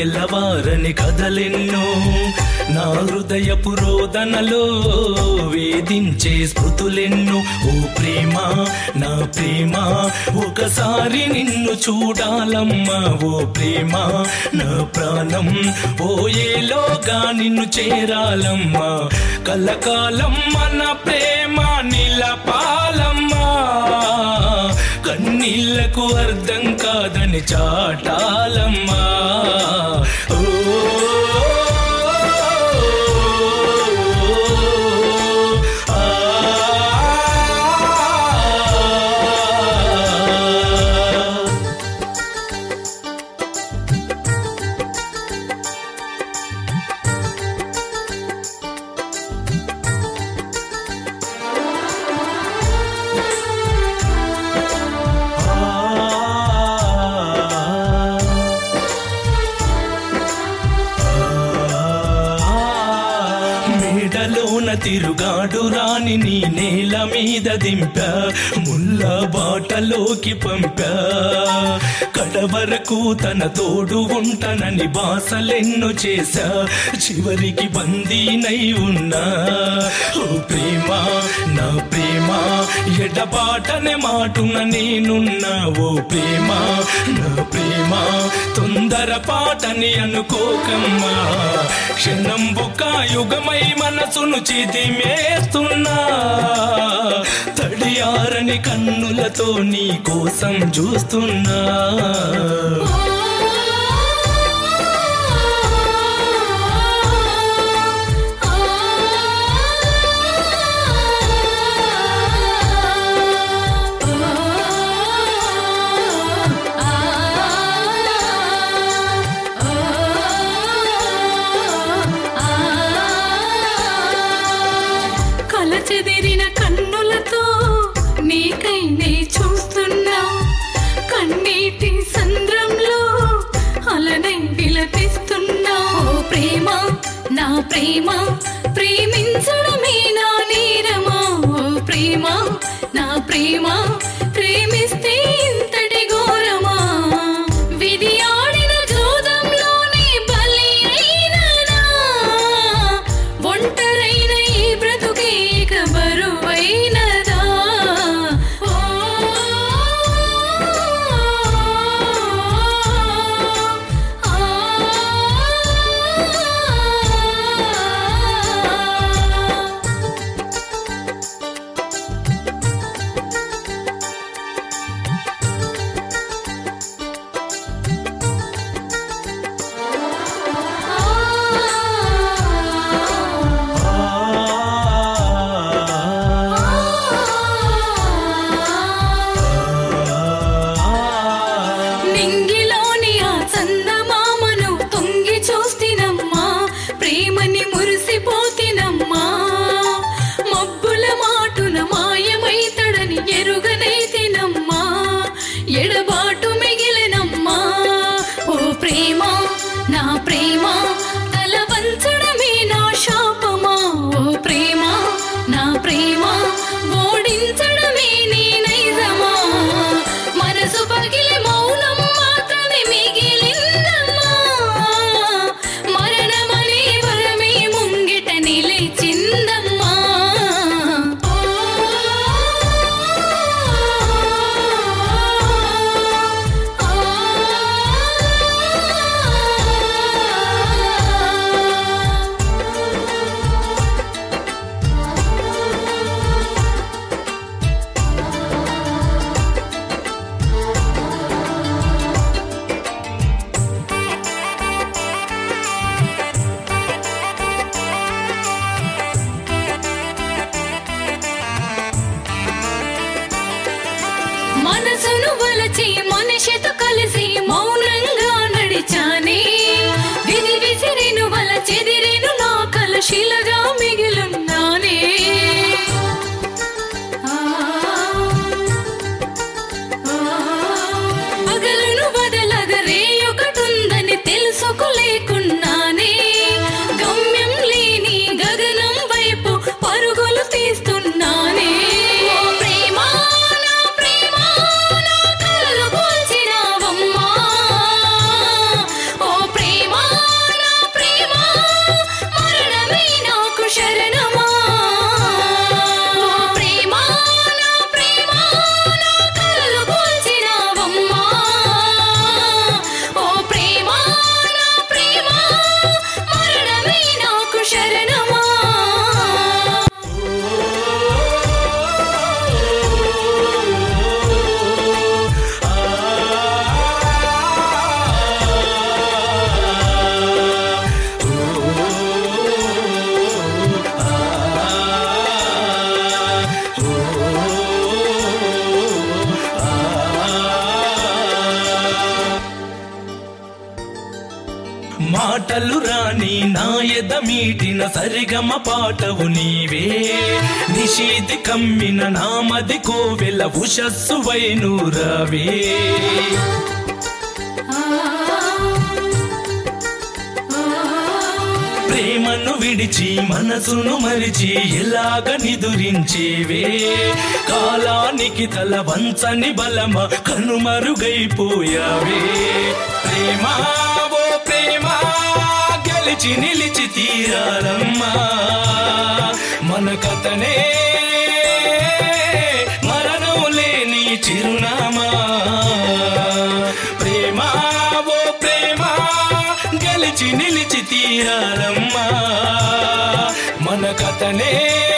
తెల్లవారని కథలెన్నో నా హృదయ పురోధనలో వేధించే స్మృతులెన్నో. ఓ ప్రేమ నా ప్రేమ ఒకసారి నిన్ను చూడాలమ్మా. ఓ ప్రేమ నా ప్రాణం పోయేలోగా నిన్ను చేరాలమ్మా. కలకాలం మన ప్రేమ నిలపాలమ్మా. కన్నీళ్లకు అర్థం కాదని చాటాలమ్మా. ఓ తిరుగాడు రాని నీ నేల మీద దింపా. ముళ్ళ బాటలోకి పంపా. కడవరకు తన తోడు ఉంటనని బాసలెన్నో చేశా. చివరికి బందీనై ఉన్నా. ఓ ప్రేమ నా ప్రేమ ఎడబాటనే మాటున నేనున్నా. ఓ ప్రేమ నా ప్రేమ తొందరపాటని అనుకోకమ్మా. క్షణం ఒక యుగమై మనసును చిదిమేస్తున్నా. తడియారని కన్నులతో నీ కోసం చూస్తున్నా. చెదిరిన కన్నులతో నీకై నే చూస్తున్నా. కన్నీటి సంద్రంలో అలనై విలపిస్తున్నా. ఓ ప్రేమ నా ప్రేమ ప్రేమించడమే నా నేరమా. ఓ ప్రేమ నా ప్రేమ ప్రేమిస్తే ఇంతటి ఘోరమా. విధి ఆడిన జోదంలోనే బలి అయిననా. ఒంటరైన ఈ బ్రతుకే బరువైనదా. నింగిలోని ఆ చందమామను తొంగి చూస్తినమ్మా. ప్రేమని మురిసిపోతినమ్మా. మబ్బుల మాటున మాయమైతడని ఎరుగనైతినమ్మా. ఎడబాటు మిగిలినమ్మా. ఓ ప్రేమ నా ప్రేమ తల వంచడమే నా శాపమా. ఓ ప్రేమ నా ప్రేమ ఓడించడమే నీ నైజమా. మనసు పగిలి మౌనం మాత్రమే మిగిలిందమ్మా. మరణమనే వరమే ముంగిటనే రాని నా ఎద మీటిన సరిగమ పాటవు నీవే నిషీది కమ్మిన నామది కోవెల ఉషస్సు వైనూరవే ప్రేమను విడిచి మనసును మరిచి ఎలాగ నిదురించేవే కాలానికి తల వంచని బలమ కనుమరుగైపోయావే ప్రేమా ఓ ప్రేమా గెలిచి నిలిచి తీరాలమ్మా మన కథనే మరణం లేని చిరునామా ప్రేమా ఓ ప్రేమా గెలిచి నిలిచి తీరాలమ్మా మన కథనే